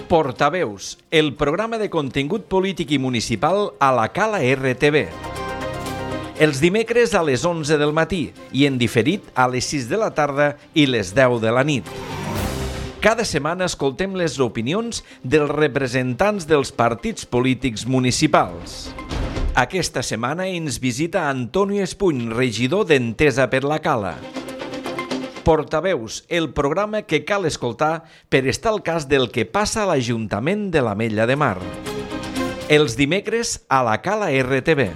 Portaveus, el programa de contingut polític i municipal a la Cala RTV. Els dimecres a les 11 del matí i en diferit a les 6 de la tarda i les 10 de la nit. Cada setmana escoltem les opinions dels representants dels partits polítics municipals. Aquesta setmana ens visita Antonio Espuny, regidor d'Entesa per la Cala. Portaveus, el programa que cal escoltar per estar al cas del que passa a l'Ajuntament de l'Ametlla de Mar. Els dimecres a la Cala RTV.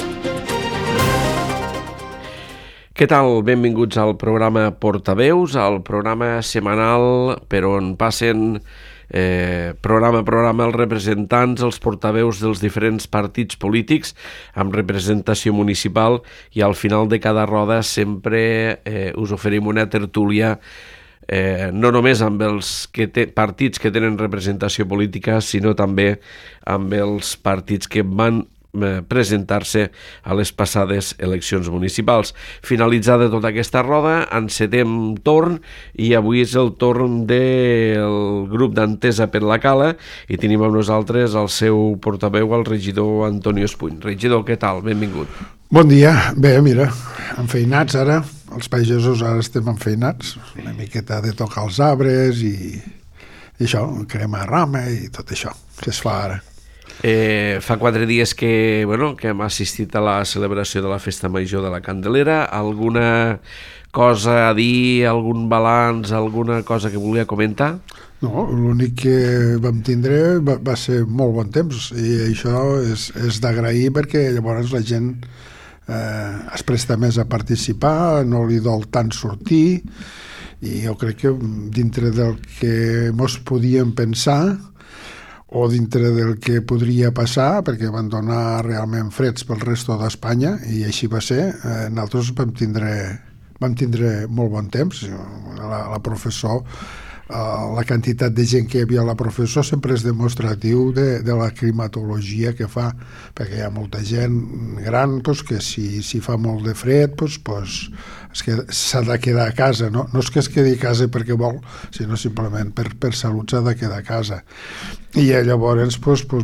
Què tal? Benvinguts al programa Portaveus, al programa setmanal per on passen programa a programa els representants, els portaveus dels diferents partits polítics amb representació municipal, i al final de cada roda sempre us oferim una tertúlia no només amb els partits que tenen representació política, sinó també amb els partits que van presentar-se a les passades eleccions municipals. Finalitzada tota aquesta roda, encetem torn, i avui és el torn del grup d'Entesa per la Cala i tenim amb nosaltres el seu portaveu, el regidor Antonio Espuny. Regidor, què tal? Benvingut. Bon dia. Bé, mira, enfeinats ara, els pagesos ara estem enfeinats, una miqueta de tocar els arbres i això, cremar rama i tot això que es fa ara. Fa 4 dies que hem assistit a la celebració de la Festa Major de la Candelera. Alguna cosa a dir, algun balanç, alguna cosa que volia comentar? No, l'únic que vam tindre va ser molt bon temps, i això és d'agrair, perquè llavors la gent es presta més a participar, no li dol tant sortir, i jo crec que dintre del que mos podíem pensar o dintre del que podria passar, perquè van donar realment freds pel resto d'Espanya, i així va ser, nosaltres vam tindre molt bon temps. La professor, la quantitat de gent que hi havia a la professor sempre és demostratiu de la climatologia que fa, perquè hi ha molta gent gran que si fa molt de fred s'ha de quedar a casa, no és que es quedi a casa perquè vol, sinó simplement per salut s'ha de quedar a casa. I llavors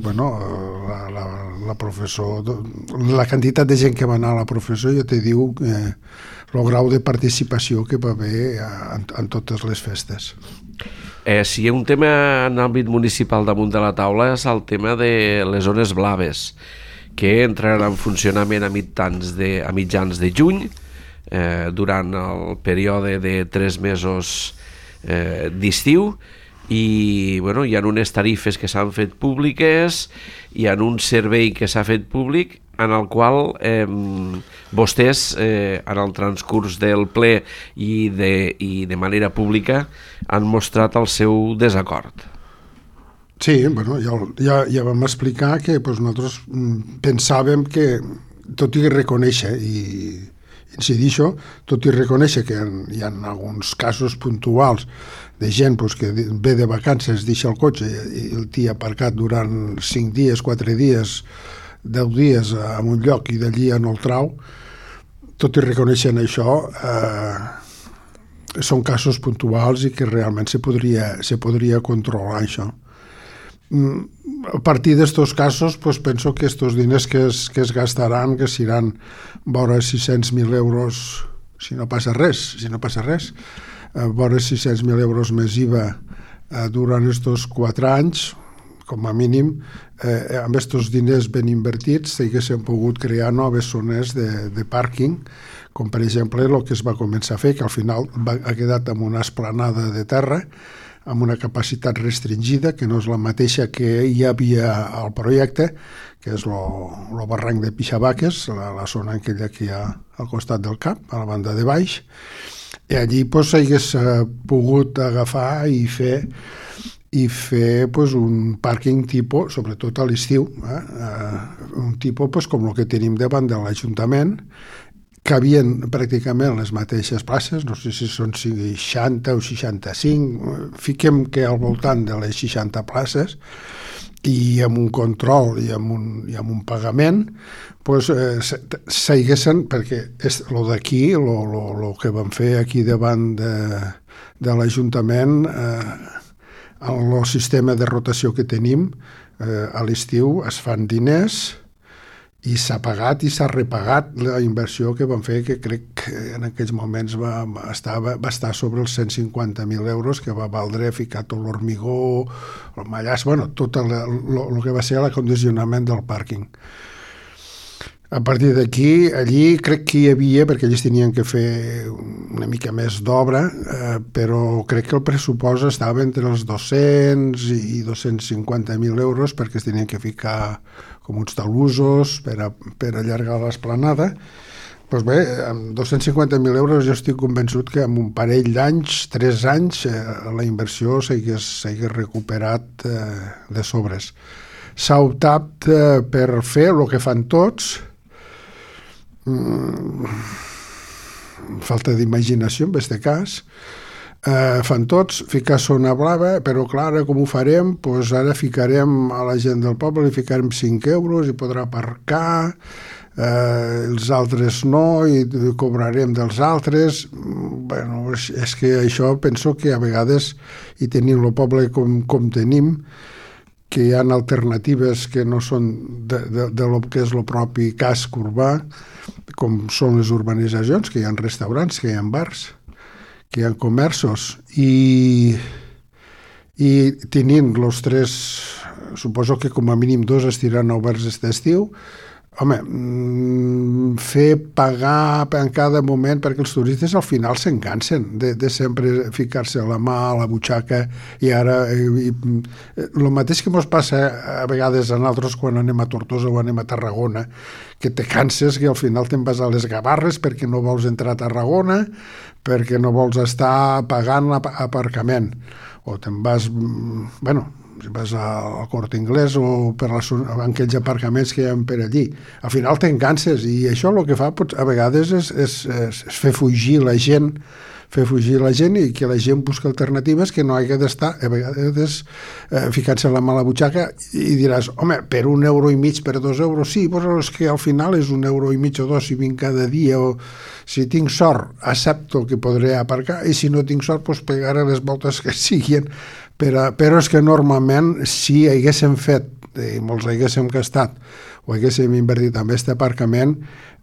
la professor, la quantitat de gent que va anar a la professor, jo te diu el grau de participació que va haver en totes les festes. Si hi ha un tema en àmbit municipal damunt de la taula és el tema de les zones blaves, que entraran en funcionament a mitjans de juny, durant el període de 3 mesos d'estiu, i hi ha unes tarifes que s'han fet públiques, hi ha un servei que s'ha fet públic en el qual vostès en el transcurs del ple i de manera pública han mostrat el seu desacord. Sí, ja vam explicar que nosaltres pensàvem que, tot i reconèixer incidir això, tot i reconèixer que hi ha alguns casos puntuals de gent que ve de vacances, deixa el cotxe i el té aparcat durant 5 dies, 4 dies, 10 dies en un lloc i d'allí no el trau, tot i reconeixent això, són casos puntuals i que realment se podria controlar això. A partir d'estos casos, penso que estos diners que es gastaran, que seran vora 600.000 euros, si no passa res, vora 600.000 euros més IVA durant estos 4 anys, com a mínim, amb estos diners ben invertits s'haguessin pogut crear noves zones de pàrquing, com per exemple el que es va començar a fer, que al final ha quedat amb una esplanada de terra, amb una capacitat restringida, que no és la mateixa que hi havia al projecte, que és el barranc de Pixabaques, la zona aquella que hi ha al costat del cap, a la banda de baix, i allí s'hagués pogut agafar i fer un pàrquing tipus, sobretot a l'estiu, un tipus com el que tenim davant de l'Ajuntament, que havien pràcticament les mateixes places, no sé si són 60 o 65, fiquem que al voltant de les 60 places, i amb un control i amb un pagament, s'haguessin, perquè el d'aquí, el que van fer aquí davant de l'Ajuntament, en el sistema de rotació que tenim, a l'estiu es fan diners i s'ha pagat i s'ha repagat la inversió que vam fer, que crec que en aquells moments va estar sobre els 150.000 euros, que va valdre ficar tot l'hormigó, el mallàs, tot el que va ser l'acondicionament del pàrquing. A partir d'aquí, allí crec que hi havia, perquè ells tenien que fer una mica més d'obra, però crec que el pressupost estava entre els 200 i 250.000 euros, perquè es tenien que ficar com uns talussos per allargar l'esplanada. Doncs bé, amb 250.000 euros jo estic convençut que en un parell d'anys, 3 anys, la inversió s'hagués recuperat de sobres. S'ha optat per fer el que fan tots, falta d'imaginació en aquest cas, fan tots ficar zona blava, però clar, com ho farem? Doncs ara ficarem a la gent del poble, li ficarem 5 euros i podrà aparcar, els altres no, i cobrarem dels altres. És que això penso que a vegades, i tenim el poble com tenim, que hi ha alternatives que no són de lo que és el propi casc urbà, com són les urbanitzacions, que hi ha restaurants, que hi ha bars, que hi ha comerços, i tenint els 3, suposo que com a mínim 2 estiran oberts aquest estiu, home, fer pagar en cada moment, perquè els turistes al final s'engansen de sempre ficar-se la mà a la butxaca, i ara el mateix que ens passa a vegades a nosaltres quan anem a Tortosa o anem a Tarragona, que te canses, que al final te'n vas a les Gavarres perquè no vols entrar a Tarragona, perquè no vols estar pagant l'aparcament, o te'n vas, si vas al Corte Inglés o per aquells aparcaments que hi ha per allí. Al final te'n canses, i això el que fa a vegades és fer fugir la gent, i que la gent busca alternatives, que no hagi d'estar a vegades ficant-se la mà a la butxaca, i diràs, home, per 1,5 euros, per 2 euros, sí, però és que al final és 1,5 euros o 2 si vinc cada dia, o si tinc sort accepto que podré aparcar, i si no tinc sort doncs pegaré les voltes que siguin, però és que normalment si haguéssim fet i molts haguéssim gastat o haguéssim invertit en aquest aparcament,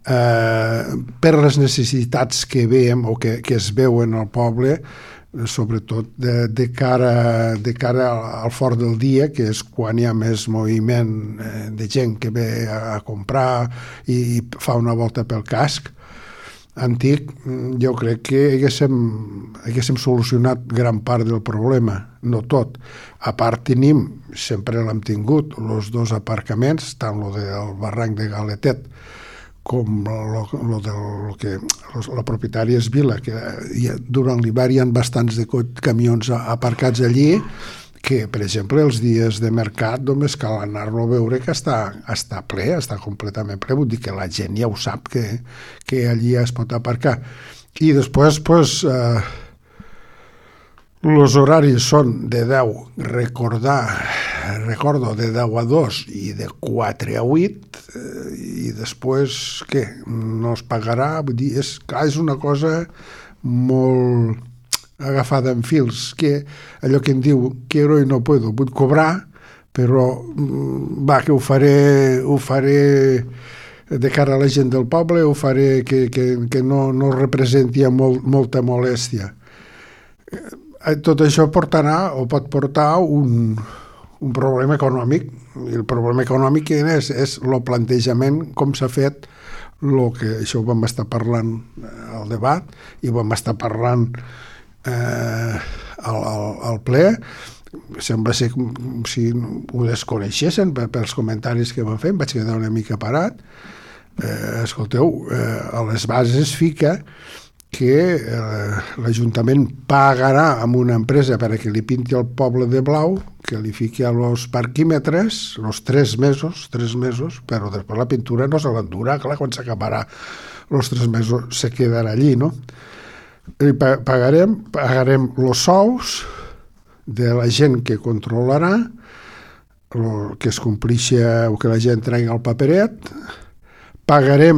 per les necessitats que veiem o que es veuen al poble, sobretot de cara al fort del dia, que és quan hi ha més moviment de gent que ve a comprar i fa una volta pel casc antic, jo crec que haguéssim solucionat gran part del problema, no tot. A part tenim, sempre l'hem tingut, els 2 aparcaments, tant el del barranc de Galetet com la propietària és Vila, que durant l'hivern hi ha bastants de camions aparcats allí, que, per exemple, els dies de mercat només cal anar-lo a veure que està ple, està completament ple, vull dir que la gent ja ho sap, que allí es pot aparcar. I després, els horaris són de 10, recordo, de 10 a 2 i de 4 a 8, i després, què? No es pagarà, vull dir, és una cosa molt agafada en fils, que allò que em diu quiero y no puedo, vull cobrar, però que ho faré de cara a la gent del poble, ho faré que no representi molta molèstia. Tot això pot portar un problema econòmic, i el problema econòmic és el plantejament, com s'ha fet, que això ho vam estar parlant al debat i ho vam estar parlant al ple. Sembla ser com si ho desconeixessin pels comentaris que van fer, em vaig quedar una mica parat. Escolteu, a les bases fica que l'Ajuntament pagarà a una empresa perquè li pinti el poble de blau, que li fiqui els parquímetres, els 3 mesos, però després la pintura no se l'endurà, clar, quan s'acabarà els 3 mesos se quedarà allí, no? I pagarem els sous de la gent que controlarà, que es complixi o que la gent tregui el paperet, pagarem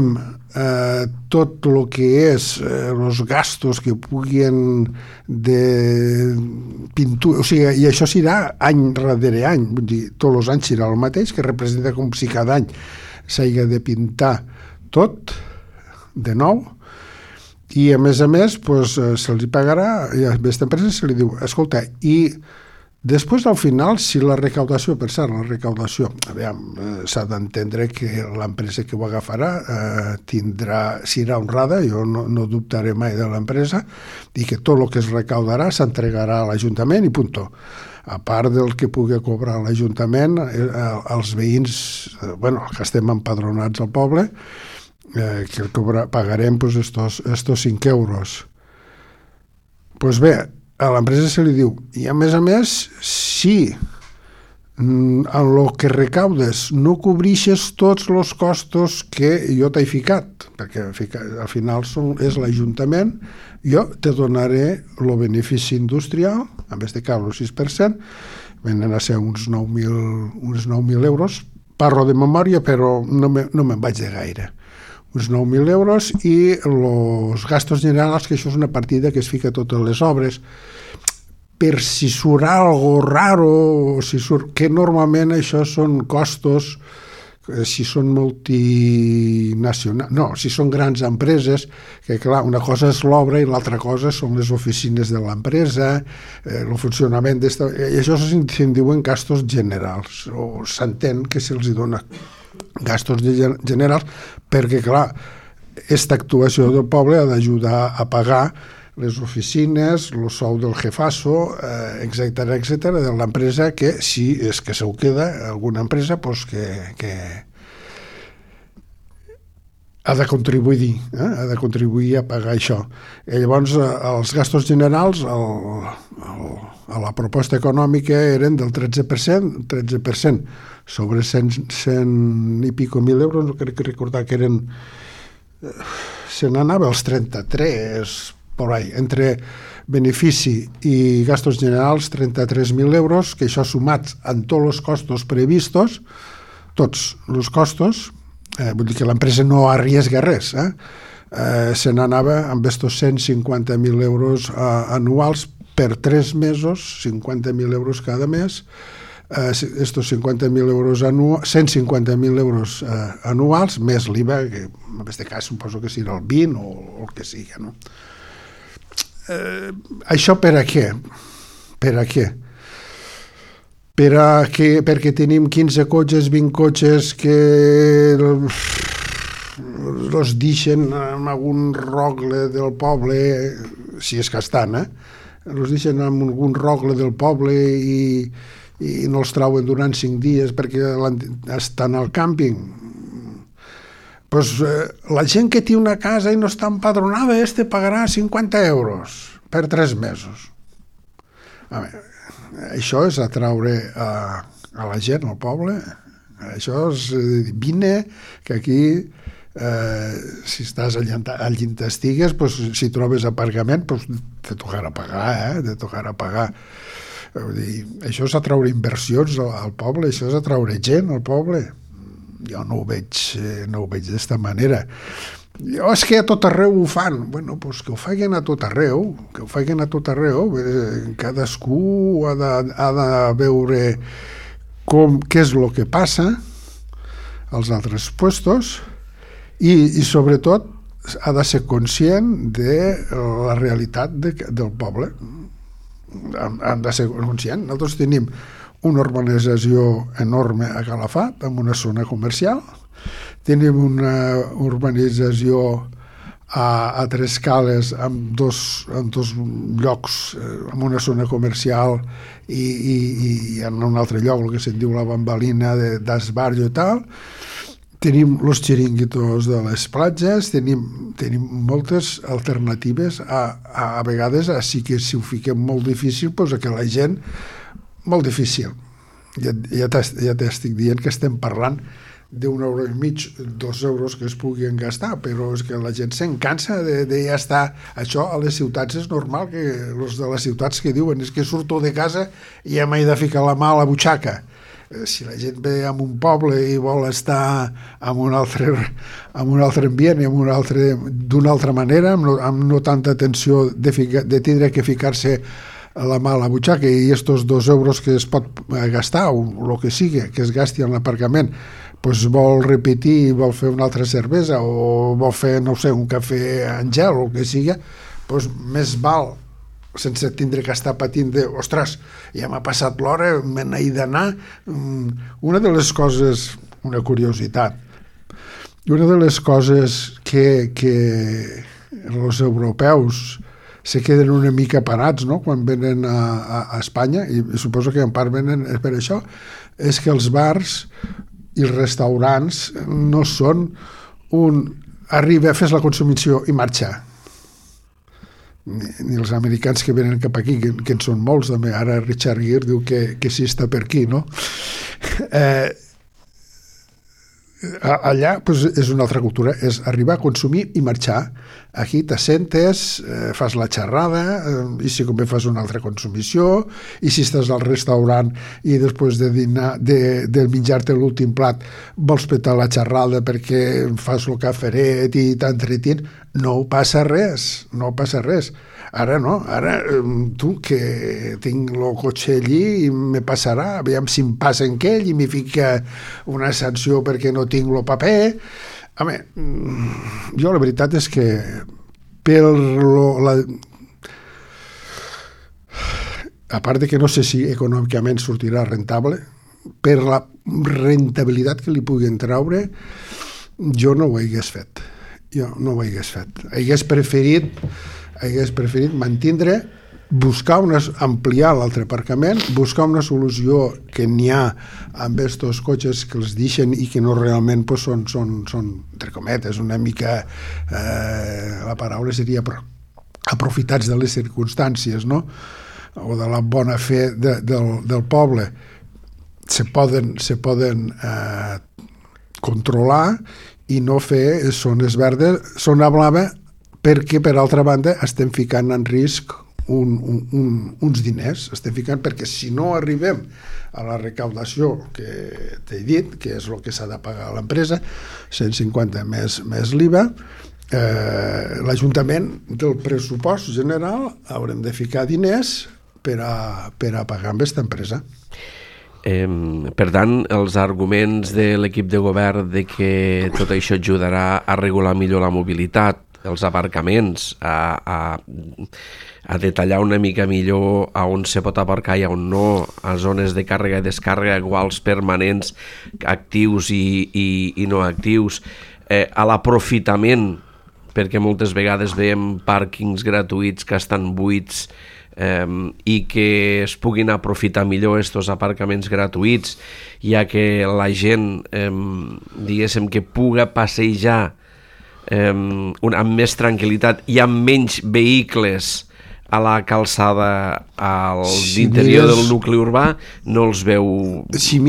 tot el que és els gastos que puguin de pintura, o sigui, i això serà any darrere any, vull dir, tots els anys serà el mateix, que representa com si cada any s'hagi de pintar tot de nou, i a més doncs, se'ls pagarà, i a aquesta empresa se li diu, escolta, i després al final, si la recaudació, per cert, la recaudació, s'ha d'entendre que l'empresa que ho agafarà serà honrada, jo no dubtaré mai de l'empresa, i que tot el que es recaudarà s'entregarà a l'Ajuntament i puntó. A part del que pugui cobrar l'Ajuntament, els veïns, que estem empadronats al poble, que pagarem estos 5 euros. Doncs bé, a l'empresa se li diu, i a més, si en el que recaudes no cobreixes tots els costos que jo t'he ficat, perquè al final és l'Ajuntament, jo te donaré el benefici industrial, en vez de caure el 6%, venen a ser uns 9.000 euros, parlo de memòria, però no me'n vaig de gaire. Uns 9.000 euros i els gastos generals, que això és una partida que es fica a totes les obres, per si surt algo raro, que normalment això són costos, si són multinacionals, si són grans empreses, que clar, una cosa és l'obra i l'altra cosa són les oficines de l'empresa, el funcionament i això se'n diuen gastos generals, o s'entén que se'ls dona gastos generals, perquè, clar, aquesta actuació del poble ha d'ajudar a pagar les oficines, el sou del jefazo, etcètera, de l'empresa, que si és que se ho queda alguna empresa, doncs que ha de contribuir a pagar això. I llavors, els gastos generals a la proposta econòmica eren del 13% sobre 100 i pico mil euros, no crec recordar que eren, se n'anava als 33, por ahí, entre benefici i gastos generals, 33.000 euros, que això sumats en tots els costos previstos, tots els costos, vull dir que l'empresa no arriesga res, se n'anava amb estos 150.000 euros anuals per 3 mesos, 50.000 euros cada mes, estos 50.000 euros anuals, 150.000 euros anuals, més l'IVA, que en aquest cas suposo que serà el 20 o el que sigui, no? Això per a què? Perquè tenim 15 cotxes, 20 cotxes que els deixen en algun rogle del poble, si és que estan, els deixen en algun rogle del poble i no els trauen durant 5 dies perquè estan al càmping. Pues, la gent que té una casa i no està empadronada pagarà 50 euros per 3 mesos. Això és atraure a la gent, al poble. Això és vine, que aquí si estàs al llindar estigues, pues, si trobes aparcament, pues, te tocarà pagar, Vull dir, això és atraure inversions al poble, això és atraure gent al poble. Jo no ho veig d'esta manera. És que a tot arreu ho fan. Bueno, doncs que ho facin a tot arreu, cadascú ha de veure què és el que passa als altres puestos i sobretot ha de ser conscient de la realitat del poble. Han de ser conscient. Nosaltres tenim una urbanització enorme a Calafat, en una zona comercial. Tenim una urbanització a Tres Cales, en dos llocs, en una zona comercial i en un altre lloc, el que se'n diu la Bambalina d'Esbarjo i tal. Tenim els xiringuitos de les platges, tenim moltes alternatives. A vegades, sí que si ho fiquem molt difícil, doncs que la gent... Molt difícil. Ja t'estic dient que estem parlant d'1,5 €, 2 euros que es puguin gastar, però és que la gent se'n cansa de ja estar. Això a les ciutats és normal, que els de les ciutats que diuen és que surto de casa i ja m'he de ficar la mà a la butxaca. si la gent ve a un poble i vol estar en un altre ambient i d'una altra manera, amb no tanta tensió de tindre que ficar-se la mà a la butxaca i estos 2 euros que es pot gastar o el que sigui, que es gasti en l'aparcament, doncs vol repetir, vol fer una altra cervesa o vol fer, no sé, un cafè en gel o el que sigui, doncs més val, sense tindre que estar patint de, ostres, ja m'ha passat l'hora, me n'he d'anar. Una de les coses, una curiositat, una de les coses que els europeus se queden una mica parats, no?, quan venen a Espanya, i suposo que en part venen per això, és que els bars i els restaurants no són arriba, fes la consumició i marxar. Ni els americans que venen cap aquí, que en són molts també, ara Richard Gere diu que sí està per aquí, no? Allà pues, és una altra cultura, és arribar a consumir i marxar. Aquí t'assentes, fas la xerrada, i si convé fas una altra consumició, i si estàs al restaurant i després de dinar, de menjar-te l'últim plat, vols petar la xerrada perquè fas el caferet i t'entretien, no passa res, no passa res. Ara no, ara tu que tinc el cotxe allí i me passarà, aviam si em passa en aquell i m'hi fica una sanció perquè no tinc el paper. Home, jo la veritat és que a part de que no sé si econòmicament sortirà rentable, per la rentabilitat que li puguin treure, jo no ho hagués fet. Jo no ho hagués fet. Hagués preferit mantindre, ampliar l'altre aparcament, buscar una solució que n'hi ha amb estos cotxes que els deixen i que no realment pues, són entre cometes, una mica, la paraula seria aprofitats de les circumstàncies, no?, o de la bona fe del poble. Se poden controlar i no fer zones verdes, zona blava, perquè per altra banda estem ficant en risc uns diners, estem ficant, perquè si no arribem a la recaudació que t'he dit, que és el que s'ha de pagar a l'empresa, 150 més l'IVA, l'Ajuntament del pressupost general haurem de ficar diners per a pagar amb aquesta empresa. Per tant, els arguments de l'equip de govern de que tot això ajudarà a regular millor la mobilitat, els aparcaments, a detallar una mica millor a on se pot aparcar i a on no, a zones de càrrega i descàrrega iguals permanents, actius i no actius, a l'aprofitament, perquè moltes vegades veiem pàrquings gratuïts que estan buits i que es puguin aprofitar millor estos aparcaments gratuïts, ja que la gent, diguéssim, que puga passejar amb més tranquil·litat i amb menys vehicles a la calçada a l'interior del nucli urbà, no els veu... Si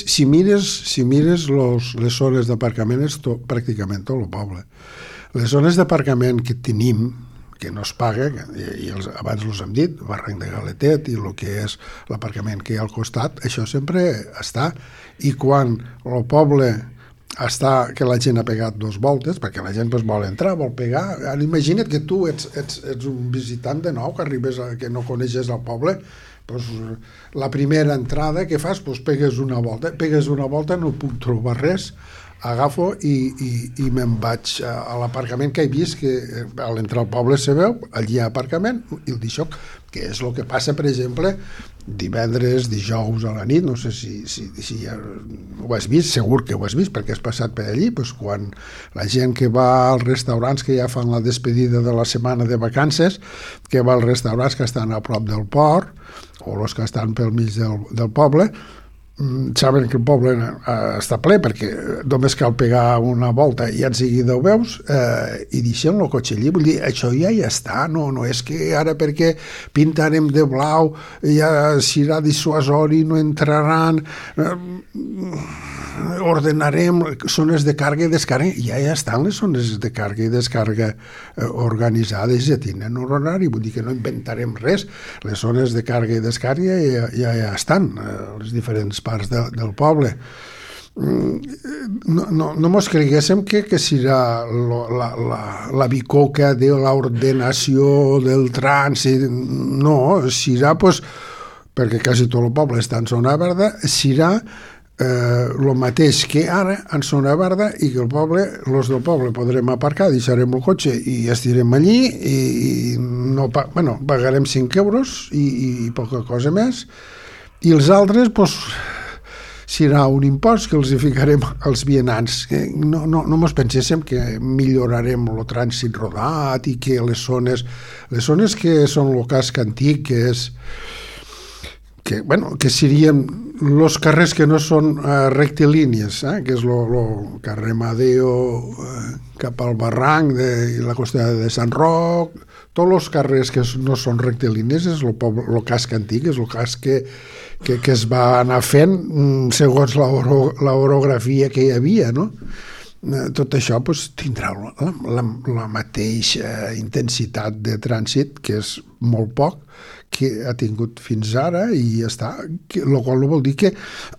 mires les zones d'aparcament és pràcticament tot el poble. Les zones d'aparcament que tenim, que no es paga, i abans els hem dit, Barranc de Galetet i el que és l'aparcament que hi ha al costat, això sempre està. I quan el poble està que la gent ha pegat 2 voltes, perquè la gent vol entrar, vol pegar. Ara imagina't que tu ets un visitant de nou, que arribes que no coneixes el poble, doncs la primera entrada que fas, pegues una volta, no puc trobar res, agafo i me'n vaig a l'aparcament que he vist, que a l'entrar al poble se veu, allí hi ha aparcament, i el deixo, que és el que passa, per exemple, divendres, dijous a la nit, no sé si ja ho has vist, segur que ho has vist perquè has passat per allí, doncs quan la gent que va als restaurants que ja fan la despedida de la setmana de vacances, que va als restaurants que estan a prop del port o els que estan pel mig del poble, saben que el poble està ple perquè només cal pegar una volta i en seguida ho veus i deixem el cotxe allí, vull dir, això ja està, no és que ara perquè pintarem de blau ja serà dissuasori, no entraran, ordenarem zones de càrrega i descàrrega, ja estan les zones de càrrega i descàrrega organitzades, ja tenen un horari, vull dir que no inventarem res, les zones de càrrega i descàrrega ja estan, les diferents parts del poble. No mos creguéssim que serà la bicoca de l'ordenació del trànsit, no, serà, pues, perquè quasi tot el poble està en zona verda, serà el mateix que ara en zona verda i que els del poble podrem aparcar, deixarem el cotxe i estirem allí i no, pagarem 5 euros i poca cosa més, i els altres, doncs, serà un impost que els hi ficarem als vianants. No mos penséssim que millorarem el trànsit rodat i que les zones que són el casc antic, que serien els carrers que no són rectilínies, que és el carrer Madeo cap al barranc i la costa de Sant Roc, tots els carrers que no són rectilínies és el casc antic, és el casc que es va anar fent segons l'orografia que hi havia, no? Tot això tindrà la mateixa intensitat de trànsit, que és molt poc, que ha tingut fins ara, i ja està. El qual no vol dir que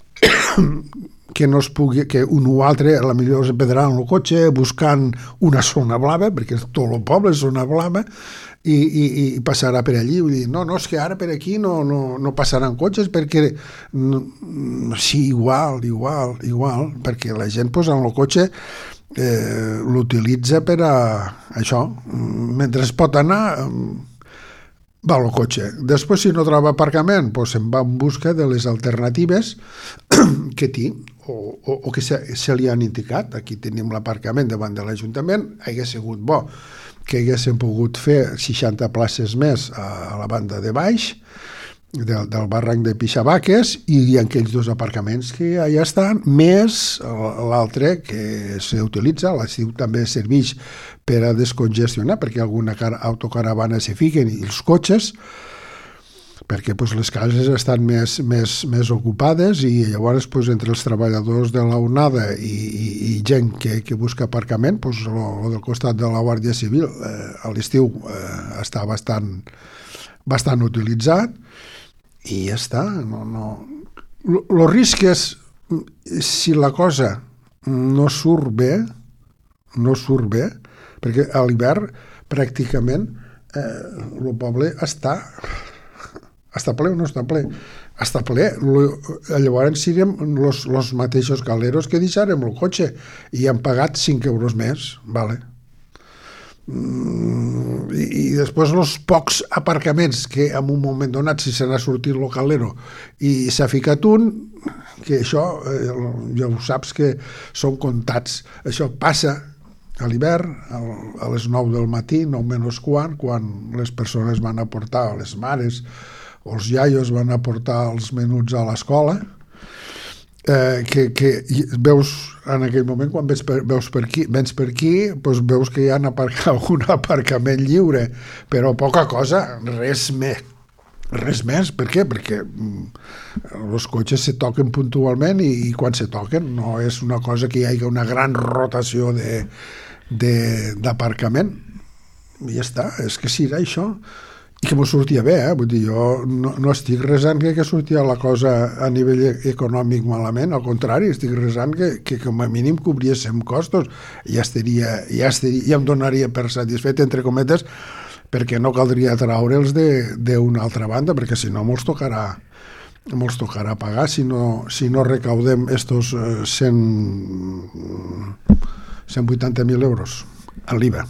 no es pugui, que un o altre a la millor es pedrà en el cotxe buscant una zona blava, perquè tot el poble és zona blava, i passarà per allí. Vull dir, no, és que ara per aquí no passaran cotxes, perquè sí, igual, perquè la gent en el cotxe l'utilitza per a això. Mentre es pot anar, va al cotxe. Després, si no troba aparcament, se'n va en busca de les alternatives que té o que se li han indicat. Aquí tenim l'aparcament davant de l'Ajuntament. Hauria sigut bo que haguéssim pogut fer 60 places més a la banda de baix del barranc de Pixabaques, i hi ha aquells 2 aparcaments que ja estan, més l'altre que s'utilitza, a l'estiu també serveix per a descongestionar, perquè alguna autocaravana se fiquen i els cotxes, perquè les cases estan més ocupades, i llavors entre els treballadors de la onada i gent que busca aparcament, el del costat de la Guàrdia Civil a l'estiu està bastant utilitzat, i ja està. El risc és, si la cosa no surt bé, perquè a l'hivern pràcticament el poble està ple o no està ple? Està ple. Llavors serem els mateixos caleros que deixarem el cotxe i han pagat 5 euros més, vale. I després els pocs aparcaments que en un moment donat, si se n'ha sortit el calero i s'ha ficat un, que això ja ho saps que són comptats. Això passa a l'hivern, a les 9 del matí, 9 menys quart, quan les persones van a portar, les mares o els iaios van a portar els menuts a l'escola, que veus en aquell moment, quan vens per aquí, veus que hi ha un aparcament lliure, però poca cosa, res més. Per què? Perquè els cotxes se toquen puntualment i quan se toquen no és una cosa que hi hagi una gran rotació d'aparcament. I ja està, és que serà això. I que m'ho sortia bé, vull dir, jo no estic resant que sortia la cosa a nivell econòmic malament, al contrari, estic resant que com a mínim cobriéssim costos, ja em donaria per satisfet, entre cometes, perquè no caldria traure'ls d'una altra banda, perquè si no mos tocarà pagar si no recaudem estos 180.000 euros a l'IVA.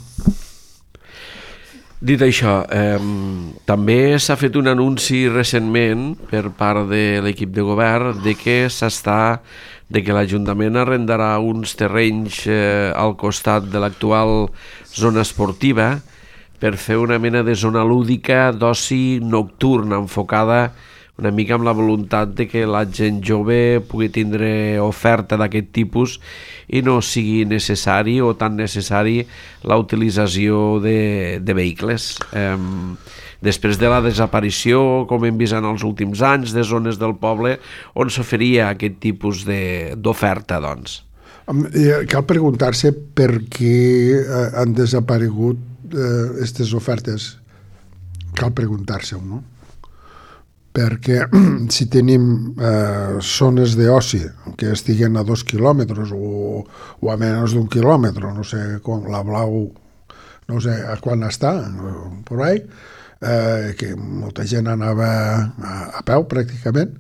Dit això, també s'ha fet un anunci recentment per part de l'equip de govern de que l'Ajuntament arrendarà uns terrenys al costat de l'actual zona esportiva per fer una mena de zona lúdica d'oci nocturn, enfocada una mica amb la voluntat de que la gent jove pugui tindre oferta d'aquest tipus i no sigui necessari o tan necessari la utilització de vehicles. Després de la desaparició, com hem vist en els últims anys, de zones del poble on s'oferia aquest tipus d'oferta, doncs. Cal preguntar-se per què han desaparegut aquestes ofertes. Cal preguntar-se-ho, no? perquè si tenim zones d'oci que estiguen a 2 quilòmetres o a menys d'1 quilòmetre, no sé com la Blau, no sé a quan està, por ahí, que molta gent anava a peu pràcticament,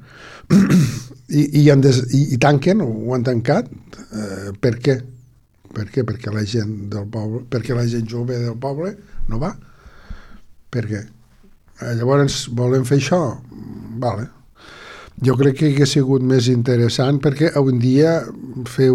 i tanquen, ho han tancat. Per què? Per què? Perquè la gent del poble, perquè la gent jove del poble no va. Per què? Llavors volem fer això? Vale. Jo crec que hauria sigut més interessant, perquè avui dia fer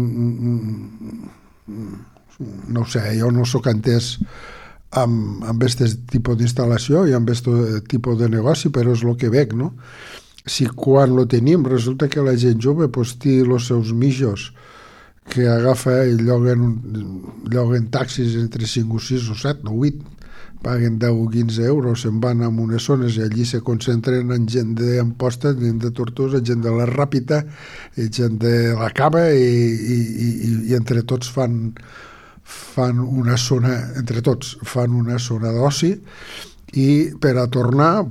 no ho sé, jo no soc entès amb aquest tipus d'instal·lació i amb aquest tipus de negoci, però és el que veig, no? Si quan lo tenim resulta que la gent jove té els seus mijos que agafa i lloguen taxis entre 5 o 6 o 7 o 8, paguen 10 o 15 euros, se'n van a unes zones i allí se concentren en gent d'Amposta, gent de Tortosa, gent de la Ràpita, gent de la Cava, i entre tots fan una zona, entre tots fan una zona d'oci, i per a tornar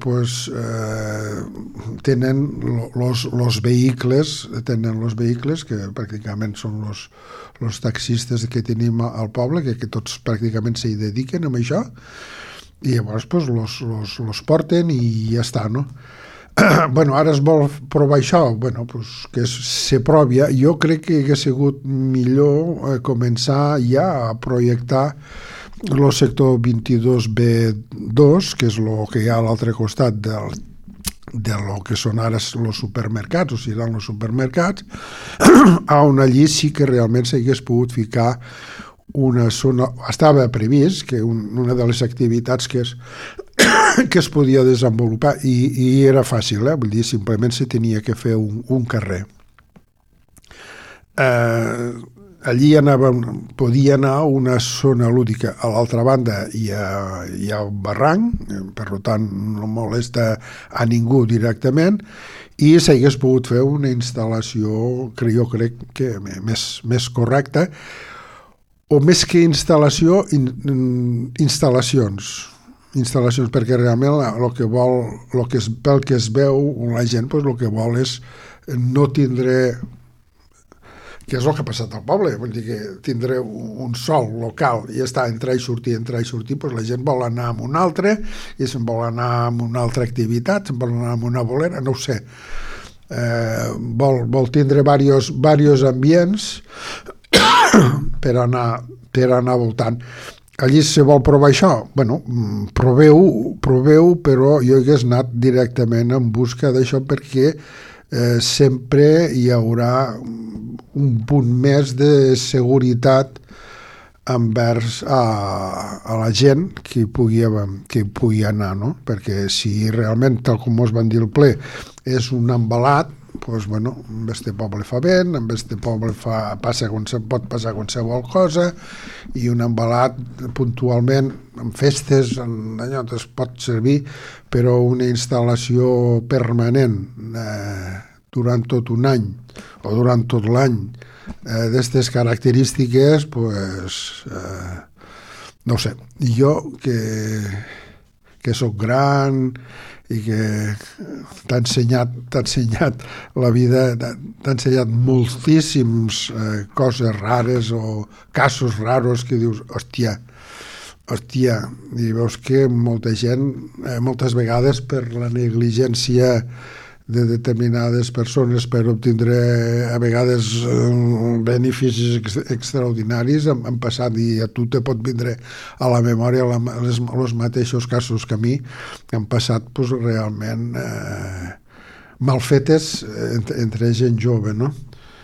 tenen els vehicles que pràcticament són els taxistes que tenim al poble, que tots pràcticament s'hi dediquen amb això, i llavors los porten i ja està, no? Bueno, ara es vol provar això, bueno, que se provi. Jo crec que hauria sigut millor començar ja a projectar el sector 22B2, que és el que hi ha a l'altre costat de lo que són ara els supermercats, o seran els supermercats, on allí sí que realment s'hagués pogut ficar una zona. Estava previst que una de les activitats que es podia desenvolupar, i era fàcil, vull dir, simplement se tenia que fer un carrer. Allí podia anar una zona lúdica. A l'altra banda hi ha un barranc, per tant no molesta a ningú directament, i s'hagués pogut fer una instal·lació que jo crec que més correcta, o més que instal·lació, instal·lacions, perquè realment pel que es veu la gent, el que vol és no tindre, que és el que ha passat al poble, vull dir que tindre un sol local i està entrar i sortir, la gent vol anar a un altre, i se'n vol anar a una altra activitat, se'n vol anar a una bolera, no ho sé, vol tindre diversos ambients per anar voltant. Allí se vol provar això, bueno, proveu, però jo hagués anat directament en busca d'això, perquè sempre hi haurà un punt més de seguretat envers a la gent que pugui anar, no? Perquè si realment, tal com us van dir el ple, és un embalat, doncs, bueno, en este poble fa vent, en este poble pot passar qualsevol cosa, i un embalat puntualment en festes, en allò, es pot servir, però una instal·lació permanent durant tot un any o durant tot l'any d'aquestes característiques, no sé, jo que soc gran i que t'ha ensenyat la vida, t'ha ensenyat moltíssims coses rares o casos raros que dius, hòstia, i veus que molta gent, moltes vegades per la negligència de determinades persones per obtindre a vegades beneficis extraordinaris han passat, i a tu te pot vindre a la memòria els mateixos casos que a mi, que han passat realment mal fetes entre gent jove, no?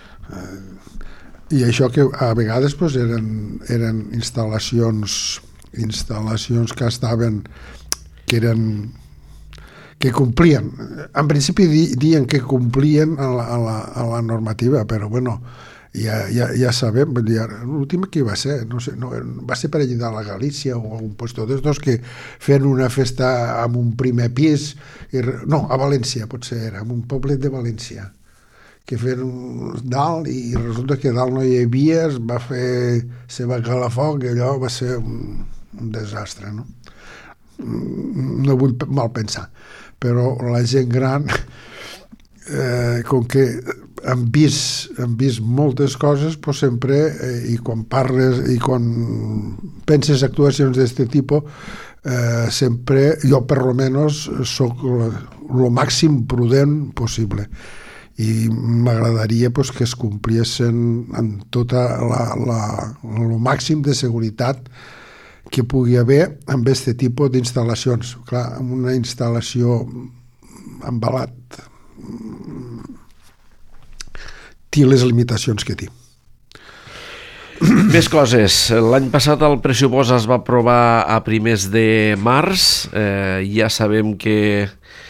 I això que a vegades eren instal·lacions que estaven, que complien. En principi diuen que complien a la normativa, però bueno, ja sabem, l'últim que va ser, no sé, va ser per allà a la Galícia o a un puesto d'estos que feien una festa amb un primer pis, no, a València potser era, en un poble de València, que feien dalt, i resulta que dalt no hi havia, se va calar foc, i allò va ser un desastre, no? No vull mal pensar. però la gent gran, com que han vist moltes coses, pues sempre, i quan parles i quan penses actuacions d'aquest tipus, sempre, jo per lo menos soc lo màxim prudent possible, i m'agradaria pues, que es compliessin en tota lo màxim de seguretat que pugui haver amb aquest tipus d'instal·lacions. Clar, una instal·lació embalat té les limitacions que té. Més coses. L'any passat el pressupost es va aprovar a primers de març. Ja sabem que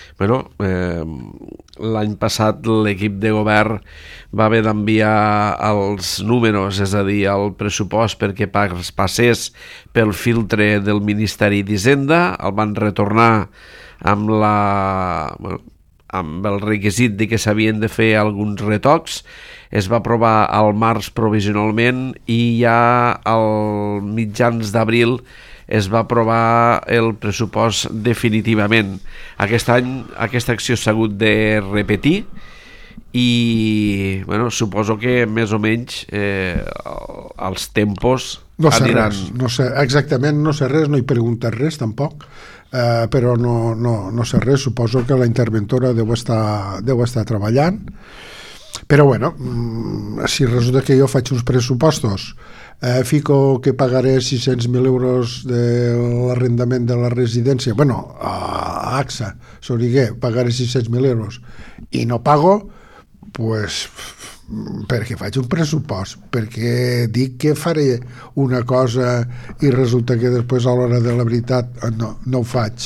l'any passat l'equip de govern va haver d'enviar els números, és a dir, el pressupost perquè passés pel filtre del Ministeri d'Hisenda, el van retornar amb amb el requisit de que s'havien de fer alguns retocs. Es va aprovar al març provisionalment i ja al mitjans d'abril es va aprovar el pressupost definitivament. Aquest any aquesta acció s'ha hagut de repetir i suposo que més o menys els tempos aniran... No sé, exactament no sé res, no he preguntat res tampoc, però no sé res. Suposo que la interventora deu estar treballant, però si resulta que jo faig uns pressupostos, fico que pagaré 600.000 euros de l'arrendament de la residència, a AXA Soriguer pagaré 600.000 euros i no pago, pues perquè faig un pressupost, perquè dic que faré una cosa i resulta que després a l'hora de la veritat no ho faig,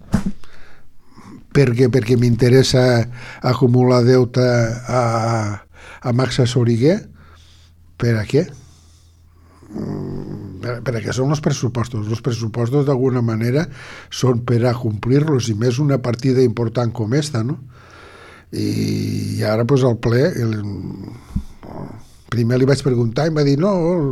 perquè m'interessa acumular deute a AXA Soriguer. Per a què? Per a què són els pressupostos? Els pressupostos d'alguna manera són per a complir-los, i més una partida important com esta, no? I ara pues al ple primer li vaig preguntar i em va dir no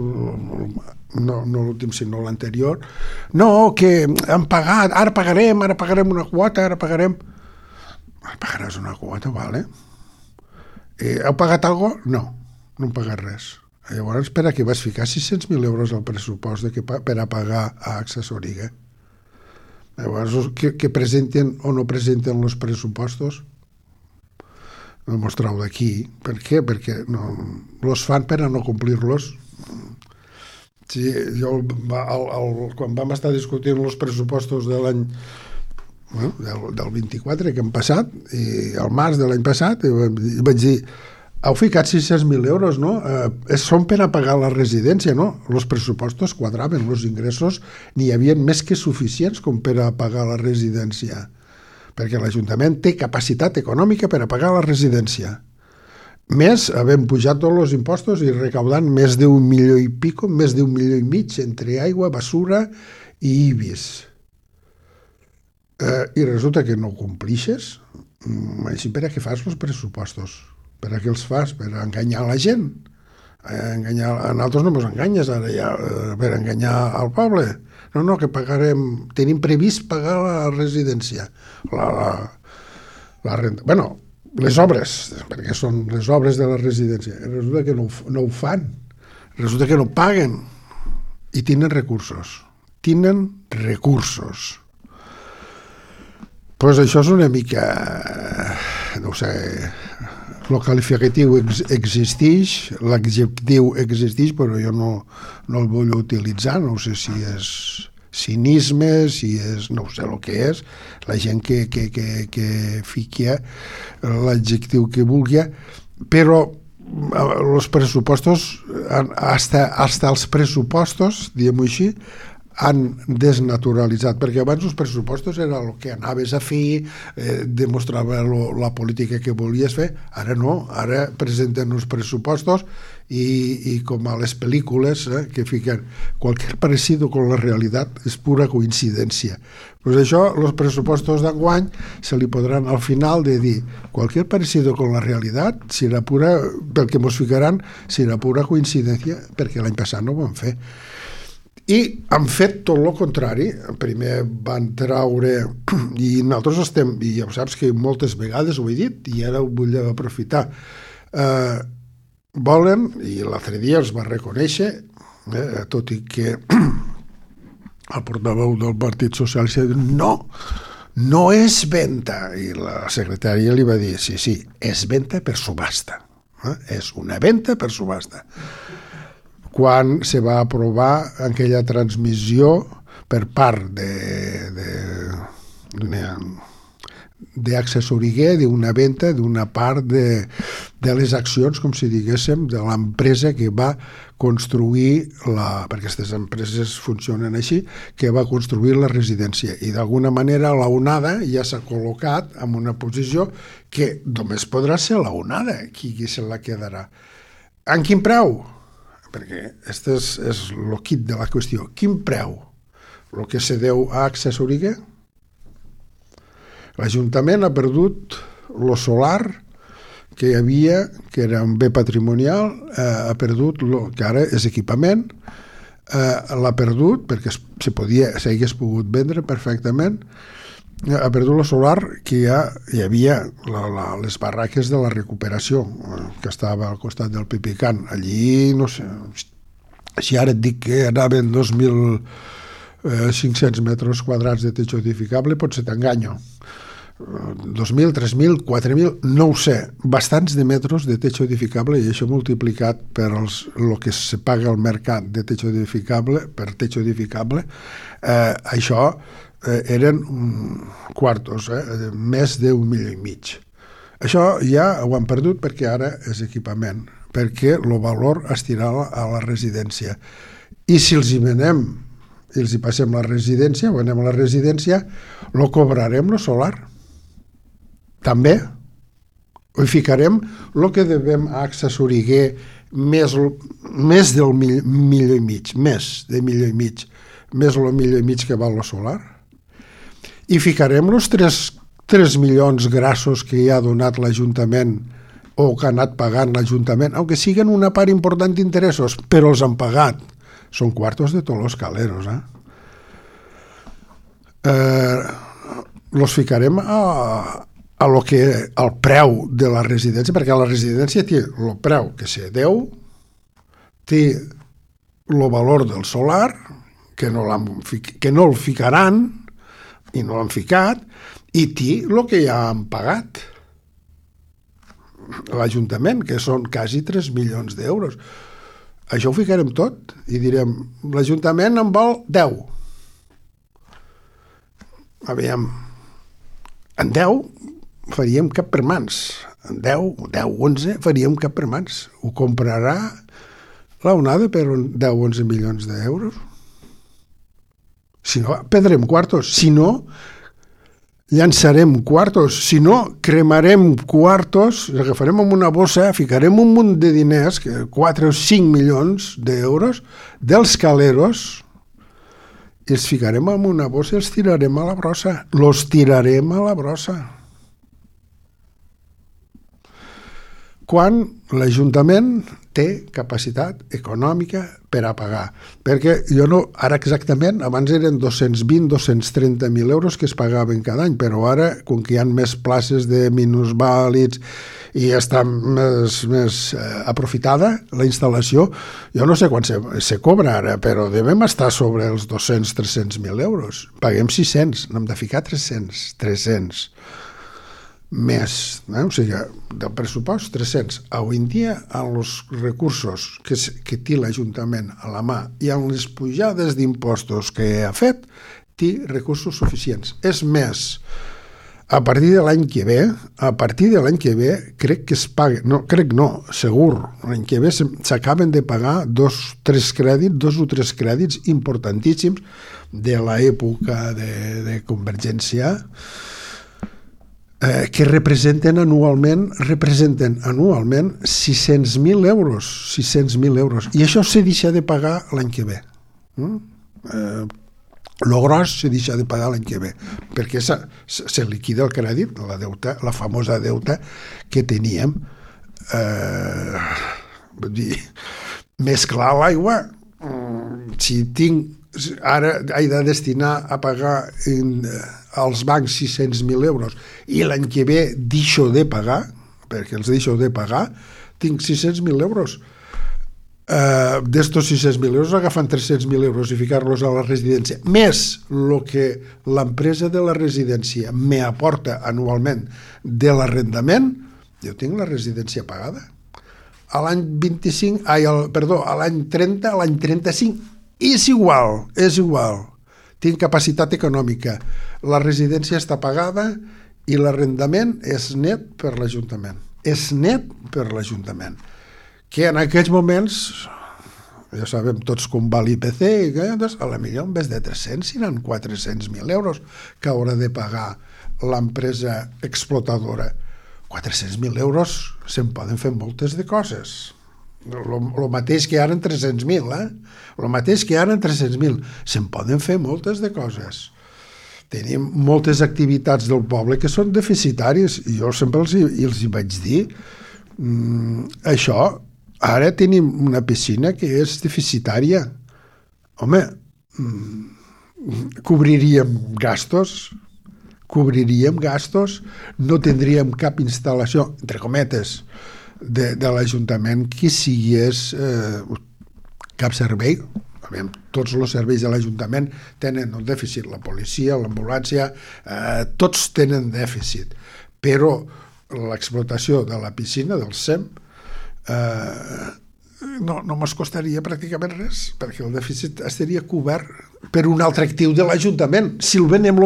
l'últim sinó l'anterior, no, que han pagat, ara pagarem una quota, ara pagaràs una quota, vale. Heu pagat alguna cosa? No hem pagat res. Llavors, per a què vas ficar 600.000 euros al pressupost per a pagar a AXA Soriguer? Llavors, que presenten o no presenten els pressupostos? No mos trau d'aquí. Per què? Perquè los fan per a no complir-los. Sí, quan vam estar discutint els pressupostos de l'any del 24 que hem passat, i al març de l'any passat vaig dir, heu ficat 600.000 euros, no? Són per a pagar la residència, no? Els pressupostos quadraven, els ingressos n'hi havia més que suficients com per a pagar la residència, perquè l'Ajuntament té capacitat econòmica per a pagar la residència. Més, havent pujat tots els impostos i recaudant més d'1 milió i pico, més d'1 milió i mig entre aigua, basura i IBIs. I resulta que no ho complixes. Així per a què fas els pressupostos? Per a què els fas? Per a enganyar la gent? A nosaltres no ens enganyes ara ja, per enganyar al poble. No, que pagarem, tenim previst pagar la residència, la renta. Les obres, perquè són les obres de la residència. Resulta que no ho fan, resulta que no paguen i tenen recursos. Pues això és una mica, no ho sé, el qualificatiu existeix, l'adjectiu existeix, però jo no el vull utilitzar, no sé si és cinisme, si és, no sé el que és, la gent que fiqui l'adjectiu que vulgui, però els pressupostos, hasta els pressupostos, diguem-ho així, han desnaturalitzat, perquè abans els pressupostos era el que anaves a fer, demostrava la política que volies fer. Ara no, ara presenten uns pressupostos i com a les pel·lícules que fiquen qualsevol parecido con la realitat és pura coincidència. Pues això, els pressupostos d'enguany se li podran al final de dir qualsevol parecido con la realitat serà pura, pel que mos ficaran serà pura coincidència, perquè l'any passat no ho van fer. I han fet tot el contrari. Primer van treure, i nosaltres estem, i ja ho saps que moltes vegades ho he dit, i ara ho vull aprofitar, volen, i l'altre dia els va reconèixer, tot i que el portaveu del Partit Socialista diu, no és venda, i la secretària li va dir, sí, és venda per subhasta, és una venda per subhasta. Quan se va aprovar aquella transmissió per part d'Accessoriguer, d'una venda d'una part de les accions, com si diguéssim, de l'empresa que va construir, perquè aquestes empreses funcionen així, que va construir la residència. I d'alguna manera la onada ja s'ha col·locat en una posició que només podrà ser la onada, qui se la quedarà. En quin preu? Perquè aquest és el quid de la qüestió. Quin preu? El que se deu a Accessoriguer? L'Ajuntament ha perdut el solar que hi havia, que era un bé patrimonial, ha perdut, que ara és equipament, l'ha perdut perquè s'hagués pogut vendre perfectament, ha perdut el solar que ja hi havia les barraques de la recuperació, que estava al costat del Pipicant. Allí, no sé, si ara et dic que anaven 2.500 metres quadrats de techo edificable, potser t'enganyo. 2.000, 3.000, 4.000, no ho sé, bastants de metres de techo edificable, i això multiplicat per el que se paga al mercat de techo edificable, per techo edificable, això eren quartos, més d'1,5 milions. Això ja ho han perdut perquè ara és equipament, perquè el valor estirà a la residència. I si els hi venem i els hi passem la residència, venem la residència, lo cobrarem lo solar. També ho ficarem el que devem a Accessoriguer més del milió i mig, més de milió i mig, més el milió i mig que val el solar. I ficarem els 3 milions grassos que hi ha donat l'Ajuntament o que ha anat pagant l'Ajuntament, aunque siguen una part important d'interessos, però els han pagat. Són quartos de tots els caleros. Los ficarem al preu de la residència, perquè la residència té el preu que se deu, té el valor del solar, que no el ficaran, i no l'han ficat, i té el que ja han pagat l'Ajuntament, que són quasi 3 milions d'euros. Això ho ficarem tot i direm, l'Ajuntament en vol 10. Aviam, en 10 faríem cap per mans. En 10, 11 faríem cap per mans. Ho comprarà la onada per 10-11 milions d'euros. Si no, perdrem quartos. Si no, llançarem quartos. Si no, cremarem quartos, agafarem amb una bossa, ficarem un munt de diners, 4 o 5 milions d'euros, dels caleros, i els ficarem en una bossa i els tirarem a la brossa. Los tirarem a la brossa. Quan l'Ajuntament té capacitat econòmica per a pagar. Perquè jo no, ara exactament, abans eren 220-230.000 euros que es pagaven cada any, però ara, com que hi ha més places de minusvàlids i està més aprofitada la instal·lació, jo no sé quan se cobra ara, però devem estar sobre els 200-300.000 euros. Paguem 600, n'hem de ficar 300 més, o sigui, del pressupost 300. Avui en dia, amb els recursos que té l'Ajuntament a la mà i amb les pujades d'impostos que ha fet, té recursos suficients. És més, a partir de l'any que ve, crec que es paga, segur, l'any que ve s'acaben de pagar 2 o 3 crèdits importantíssims de l'època de Convergència, que representen anualment 600.000 euros. I això se deixa de pagar l'any que ve. Lo gros se deixa de pagar l'any que ve, perquè se liquida el crèdit, la famosa deuta que teníem. Vull dir, més clar l'aigua, si tinc ara he de destinar a pagar als bancs 600.000 euros i l'any que ve deixo de pagar, perquè els deixo de pagar, tinc 600.000 euros. D'estos 600.000 euros agafant 300.000 euros i ficar-los a la residència, més el que l'empresa de la residència m'aporta anualment de l'arrendament, jo tinc la residència pagada. A l'any 25, a l'any 30, a l'any 35, és igual. Tinc capacitat econòmica. La residència està pagada i l'arrendament és net per l'Ajuntament. Que en aquells moments, ja sabem tots com va l'IPC, doncs a la millor en vez de 300 seran 400.000 euros que haurà de pagar l'empresa explotadora. 400.000 euros se'n poden fer moltes de coses. El mateix que ara en 300.000, El mateix que ara en 300.000. Se'n poden fer moltes de coses. Tenim moltes activitats del poble que són deficitàries i jo sempre els hi vaig dir això. Ara tenim una piscina que és deficitària. Home, cobriríem gastos, no tindríem cap instal·lació, entre cometes, de l'Ajuntament que sigués cap servei. Tots els serveis de l'Ajuntament tenen un dèficit, la policia, l'ambulància, tots tenen dèficit, però l'explotació de la piscina, del SEM, no mos costaria pràcticament res, perquè el dèficit estaria cobert per un altre actiu de l'Ajuntament. Si el venem, lo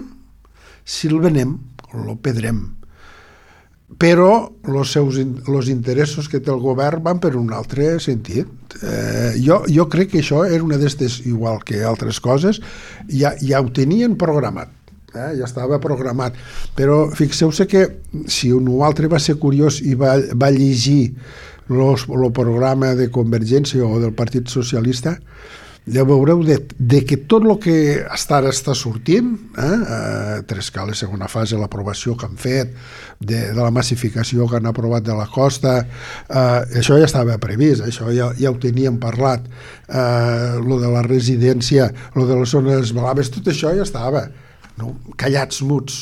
pedrem. Però els interessos que té el govern van per un altre sentit. Jo crec que això era una d'estes, igual que altres coses, ja ho tenien programat. Ja estava programat, però fixeu-se que si un o altre va ser curiós i va llegir el programa de Convergència o del Partit Socialista, ja veureu que tot el que ara està sortint, Trescales, segona fase, l'aprovació que han fet, de la massificació que han aprovat de la costa, això ja estava previst, això ja ho teníem parlat, lo de la residència, lo de les zones blaves, tot això ja estava. No, callats, muts,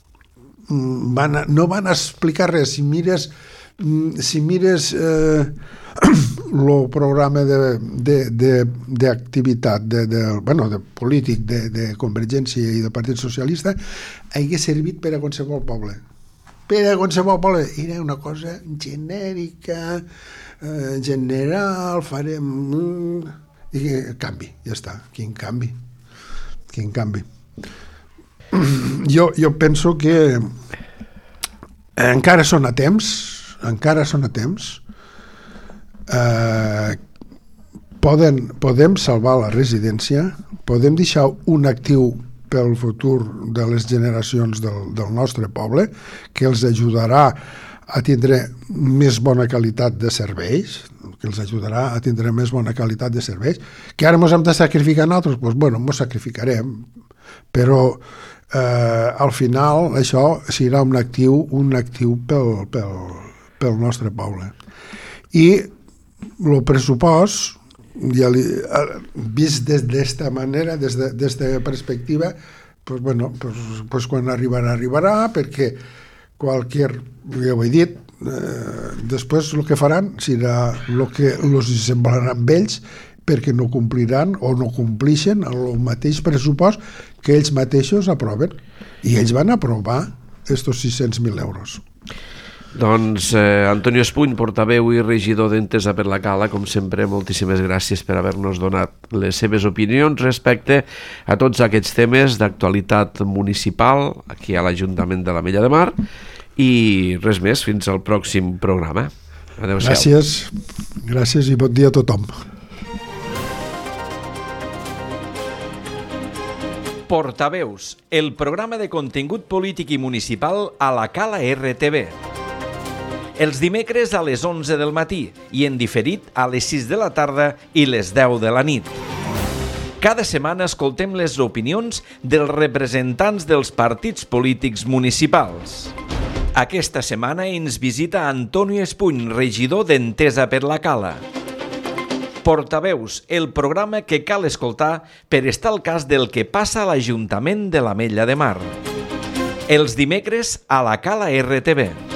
no van explicar res. Si mires el programa d'activitat de polític de Convergència i del Partit Socialista, hagués servit per a qualsevol poble. Era una cosa genèrica, general, farem i canvi, ja està. Quin canvi. Jo penso que encara són a temps, podem salvar la residència, podem deixar un actiu pel futur de les generacions del nostre poble, que els ajudarà a tindre més bona qualitat de serveis, que ara ens hem de sacrificar nosaltres, doncs bueno, ens sacrificarem, però al final això serà un actiu pel nostre poble. I el pressupost, vist d'esta manera, des d'esta perspectiva, pues quan arribarà, perquè ja ho he dit, després el que faran serà el que els semblarà amb ells, perquè no compliran o no complixen el mateix pressupost que ells mateixos aproven. I ells van aprovar estos 600.000 euros. Doncs Antonio Espuny, portaveu i regidor d'Entesa per la Cala, com sempre, moltíssimes gràcies per haver-nos donat les seves opinions respecte a tots aquests temes d'actualitat municipal aquí a l'Ajuntament de l'Ametlla de Mar, i res més, fins al pròxim programa. Adéu-siau. Gràcies i bon dia a tothom. Portaveus, el programa de contingut polític i municipal a la Cala RTV. Els dimecres a les 11 del matí i en diferit a les 6 de la tarda i les 10 de la nit. Cada setmana escoltem les opinions dels representants dels partits polítics municipals. Aquesta setmana ens visita Antonio Espuny, regidor d'Entesa per la Cala. Portaveus, el programa que cal escoltar per estar al cas del que passa a l'Ajuntament de l'Ametlla de Mar. Els dimecres a la Cala RTV.